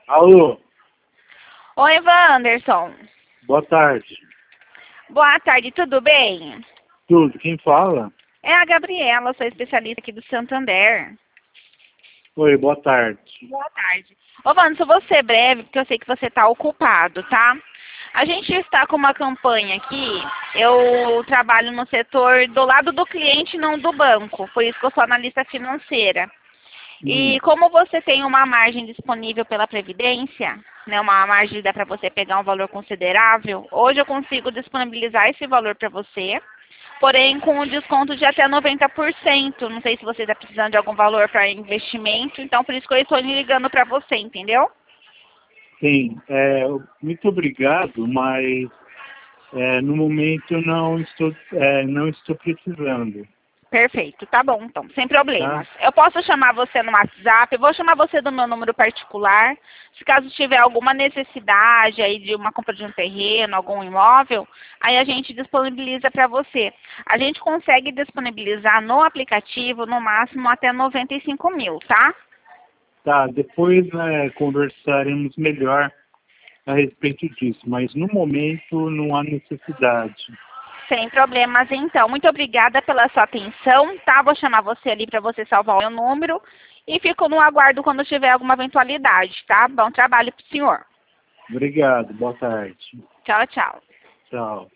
Alô, Oi, Wanderson. boa tarde. Boa tarde, tudo bem? Tudo, quem fala? É a Gabriela, sou especialista aqui do Santander. Oi, boa tarde. Boa tarde. Ô, Wanderson, vou ser breve, porque eu sei que você está ocupado, tá? A gente está com uma campanha aqui. Eu trabalho no setor do lado do cliente, não do banco. Por isso que eu sou analista financeira. E como você tem uma margem disponível pela Previdência, né, uma margem que dá para você pegar um valor considerável, hoje eu consigo disponibilizar esse valor para você, porém com um desconto de até 90%. Não sei se você está precisando de algum valor para investimento, então por isso que eu estou ligando para você, entendeu? Sim, muito obrigado, mas no momento não estou precisando, Perfeito, tá bom, então, sem tá? problemas. Eu posso chamar você no WhatsApp, eu vou chamar você do meu número particular. Se caso tiver alguma necessidade aí de uma compra de um terreno, algum imóvel, aí a gente disponibiliza para você. A gente consegue disponibilizar no aplicativo no máximo até 95 mil, tá? Tá, depois conversaremos melhor a respeito disso, mas no momento não há necessidade. Sem problemas, então. Muito obrigada pela sua atenção, tá? Vou chamar você ali para você salvar o meu número e fico no aguardo quando tiver alguma eventualidade, tá? Bom trabalho pro senhor. Obrigado, boa tarde. Tchau, tchau. Tchau.